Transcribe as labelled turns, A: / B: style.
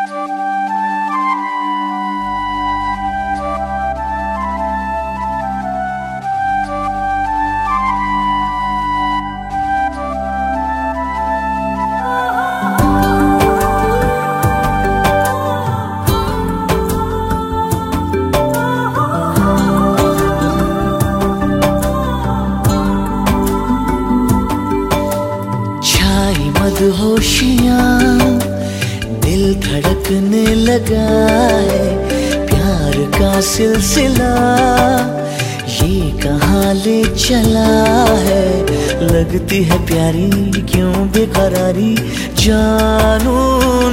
A: मदहोशियाँ दिल धड़कने लगा है, प्यार का सिलसिला ये कहाँ ले चला है। लगती है प्यारी क्यों बेकरारी जानू